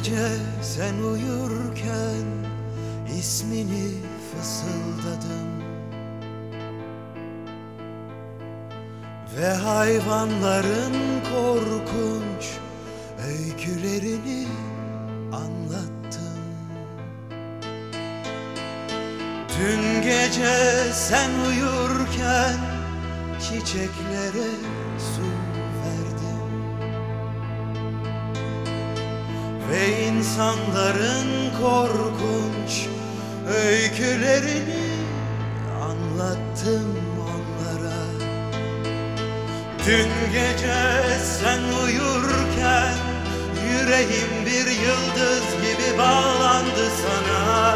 gece sen uyurken ismini fısıldadım ve hayvanların korkunç öykülerini anlattım. Dün gece sen uyurken çiçeklere su verdim ve insanların korkunç öykülerini anlattım onlara. Dün gece sen uyurken yüreğim bir yıldız gibi bağlandı sana.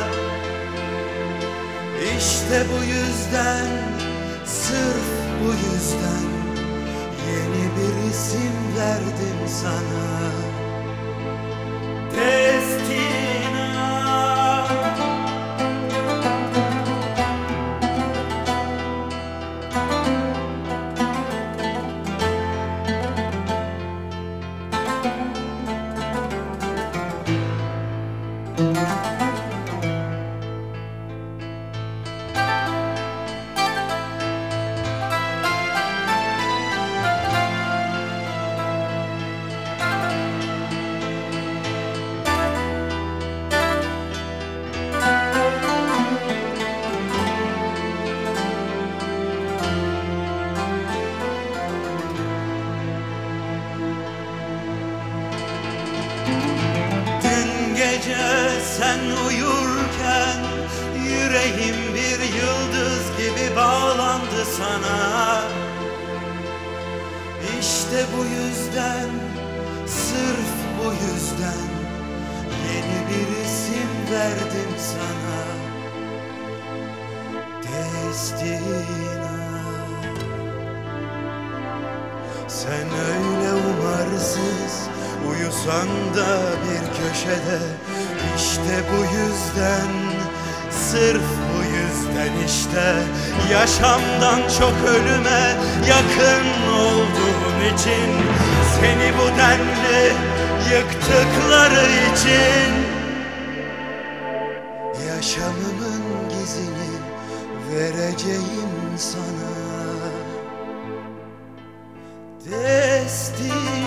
İşte bu yüzden, sırf bu yüzden yeni bir isim verdim sana. Destina. Gece sen uyurken yüreğim bir yıldız gibi bağlandı sana. İşte bu yüzden, sırf bu yüzden yeni bir isim verdim sana. Destina. Sen öyle umarsız uyusan da bir köşede, işte bu yüzden, sırf bu yüzden işte yaşamdan çok ölüme yakın olduğun için, seni bu denli yıktıkları için yaşamımın gizini vereceğim sana. Destina.